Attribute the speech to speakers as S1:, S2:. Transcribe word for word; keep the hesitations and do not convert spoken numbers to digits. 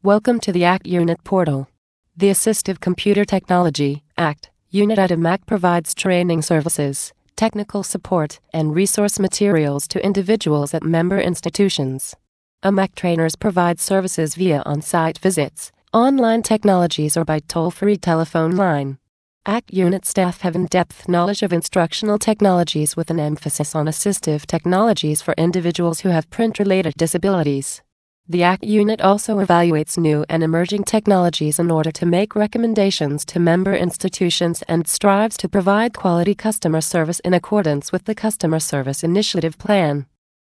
S1: Welcome to the A C T Unit portal. The Assistive Computer Technology A C T Unit at a M A C provides training services, technical support, and resource materials to individuals at member institutions. A M A C trainers provide services via on-site visits, online technologies, or by toll-free telephone line. A C T Unit staff have in-depth knowledge of instructional technologies with an emphasis on assistive technologies for individuals who have print-related disabilities. The A C T Unit also evaluates new and emerging technologies in order to make recommendations to member institutions and strives to provide quality customer service in accordance with the Customer Service Initiative Plan.